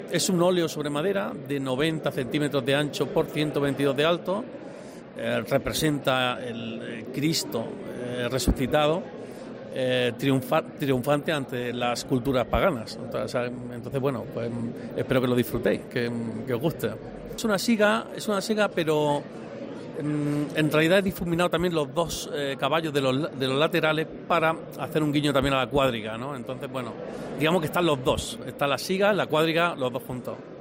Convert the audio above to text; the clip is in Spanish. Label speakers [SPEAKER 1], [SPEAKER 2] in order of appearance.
[SPEAKER 1] Es un óleo sobre madera de 90 centímetros de ancho por 122 de alto. Representa el Cristo resucitado, triunfante ante las culturas paganas. Entonces bueno, pues espero que lo disfrutéis, que os guste. Es una siga, pero en realidad he difuminado también los dos caballos de los laterales para hacer un guiño también a la cuadriga, ¿no? Entonces, bueno, digamos que están los dos. Está la siga, la cuadriga, los dos juntos.